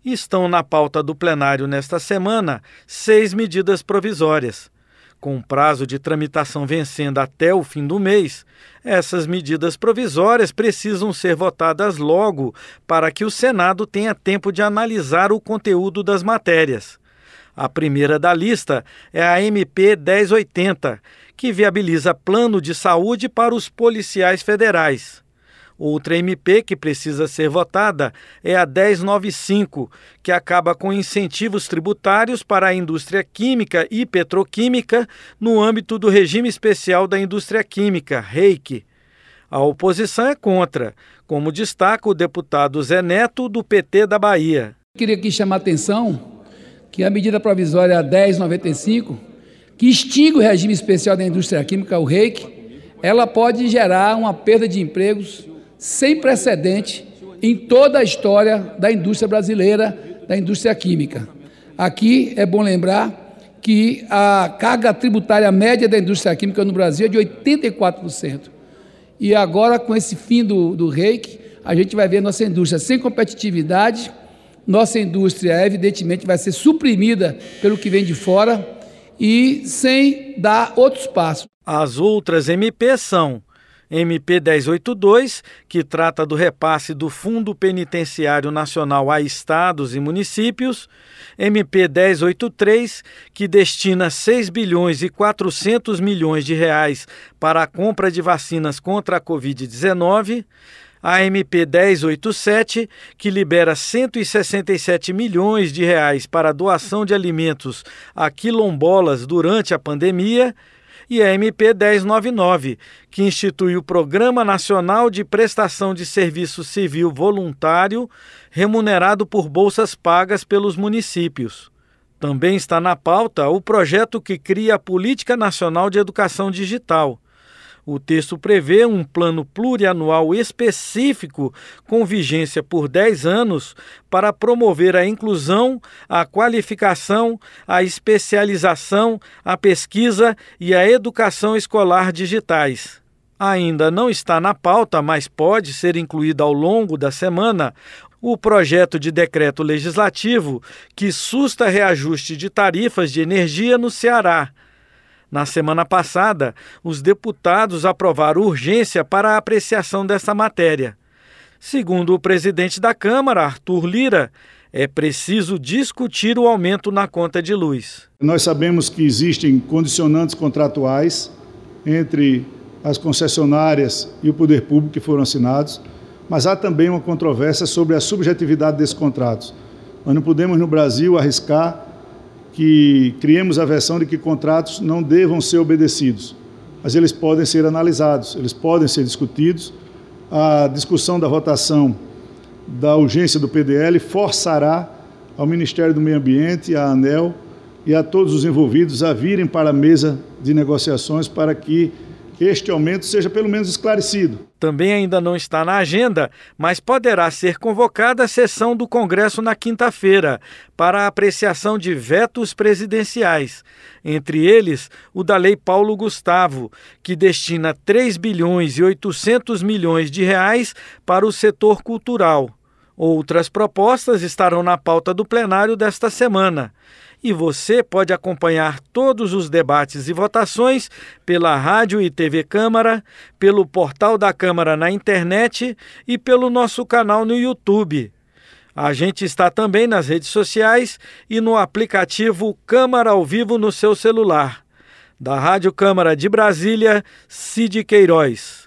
Estão na pauta do plenário nesta semana 6 medidas provisórias. Com o prazo de tramitação vencendo até o fim do mês, essas medidas provisórias precisam ser votadas logo para que o Senado tenha tempo de analisar o conteúdo das matérias. A primeira da lista é a MP 1080, que viabiliza plano de saúde para os policiais federais. Outra MP que precisa ser votada é a 1095, que acaba com incentivos tributários para a indústria química e petroquímica no âmbito do Regime Especial da Indústria Química, REIQ. A oposição é contra, como destaca o deputado Zé Neto, do PT da Bahia. Queria aqui chamar a atenção que a medida provisória 1095, que extingue o Regime Especial da Indústria Química, o REIQ, ela pode gerar uma perda de empregos sem precedente em toda a história da indústria brasileira, da indústria química. Aqui é bom lembrar que a carga tributária média da indústria química no Brasil é de 84%. E agora, com esse fim do REIQ, a gente vai ver nossa indústria sem competitividade, nossa indústria, evidentemente, vai ser suprimida pelo que vem de fora e sem dar outros passos. As outras MPs são MP 1082, que trata do repasse do Fundo Penitenciário Nacional a estados e municípios, MP 1083, que destina 6 bilhões e 400 milhões de reais para a compra de vacinas contra a Covid-19, a MP 1087, que libera 167 milhões de reais para a doação de alimentos a quilombolas durante a pandemia, e a MP 1099, que institui o Programa Nacional de Prestação de Serviço Civil Voluntário, remunerado por bolsas pagas pelos municípios. Também está na pauta o projeto que cria a Política Nacional de Educação Digital. O texto prevê um plano plurianual específico com vigência por 10 anos para promover a inclusão, a qualificação, a especialização, a pesquisa e a educação escolar digitais. Ainda não está na pauta, mas pode ser incluído ao longo da semana, o projeto de decreto legislativo que susta reajuste de tarifas de energia no Ceará. Na semana passada, os deputados aprovaram urgência para a apreciação dessa matéria. Segundo o presidente da Câmara, Arthur Lira, é preciso discutir o aumento na conta de luz. Nós sabemos que existem condicionantes contratuais entre as concessionárias e o poder público que foram assinados, mas há também uma controvérsia sobre a subjetividade desses contratos. Nós não podemos, no Brasil, arriscar que criemos a versão de que contratos não devam ser obedecidos, mas eles podem ser analisados, eles podem ser discutidos. A discussão da votação da urgência do PDL forçará ao Ministério do Meio Ambiente, à ANEEL e a todos os envolvidos a virem para a mesa de negociações para que este aumento seja pelo menos esclarecido. Também ainda não está na agenda, mas poderá ser convocada a sessão do Congresso na quinta-feira para a apreciação de vetos presidenciais, entre eles o da Lei Paulo Gustavo, que destina 3 bilhões e 800 milhões de reais para o setor cultural. Outras propostas estarão na pauta do plenário desta semana. E você pode acompanhar todos os debates e votações pela Rádio e TV Câmara, pelo portal da Câmara na internet e pelo nosso canal no YouTube. A gente está também nas redes sociais e no aplicativo Câmara ao Vivo no seu celular. Da Rádio Câmara de Brasília, Cid Queiroz.